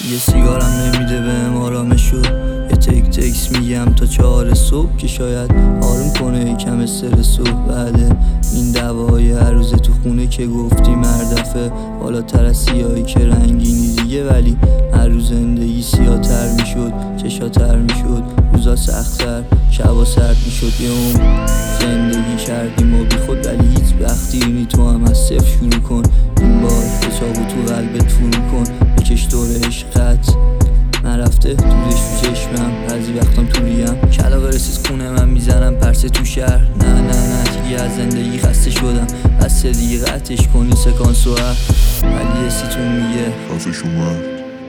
یه سیگارم نمیده بهم آرامشو، یه تکس میگم تا 4 صبح که شاید آروم کنه یکم استرسو. بعد این دعواهای هر روز تو خونه که گفتیم هر دفعه بالاتر از سیاهی که رنگینی دیگه، ولی هر روز زندگی سیاه‌تر میشد، چشاتر میشد، روزا سخت‌تر، شبا سرد میشد. یه زندگی کردیم و بی خود ولی هیچ وقتی اینی تو هم از صفر شروع کن. این بار حسابو تو قلبت فرو کن، بکش دور عشقت نرفته دورش تو چشمم، بعضی وقتام توریم کلاغه رسید خونه من میزنم پرسه تو شهر. نه دیگه از زندگی خسته شدم، بس دیگه قطعش کنی سکانسو ولی حسیتون میگه خفش اومد.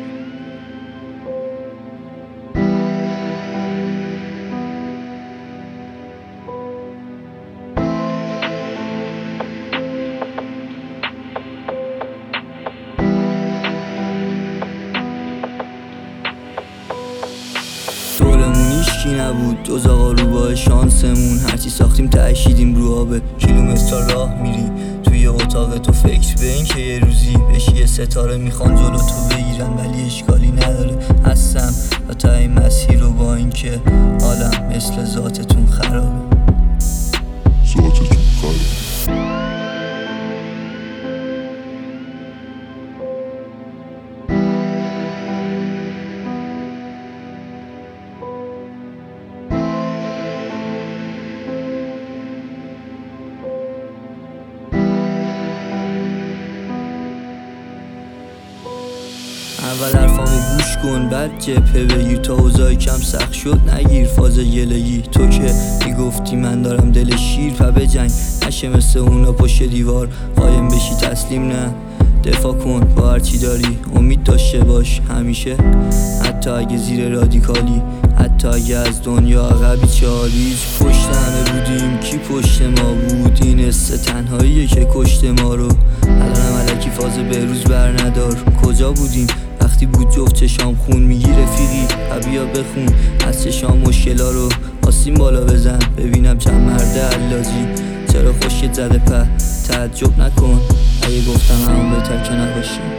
دورمون هیچکی نبود جز آقا روباه شانسمون، هرچی ساختیم تشیدیم رو آبه. کیلومتر راه میری توی اتاق تو فکر به این که یه روزی بشی یه ستاره میخوان جلو تو بگیرن، ولی اشکالی نداره هستم و تا این مسیر رو، با این که حالم مثل ذاتتون خرابه. ذاتتون خرابه. اول حرفامو گوش کن بعد جبهه بگیر، تا اوضاع کم سخت شد نگیر فاز گلگی. تو که میگفتی من دارم دل شیر، پا بجنگ نشه مثل اونا پشت دیوار قایم بشی، تسلیم نه دفاع کن با هرچی داری، امید داشته باش همیشه حتی اگه زیر رادیکالی، حتی اگه از دنیا عقبی چاریج. پشت همه بودیم کی پشت ما بود؟ این حس تنهاییه که کشت ما رو. الانم الکی فاز بهروز بر ندار، کجا بودیم وقتی بود جفت چشام خون؟ میگی رفیقی بیا بخون از چشام مشکلا رو، آسیم بالا بزن ببینم چند مرده علاجی چرا خوشت زده. تعجب نکن اگه گفتم همون بهتر که نباشی.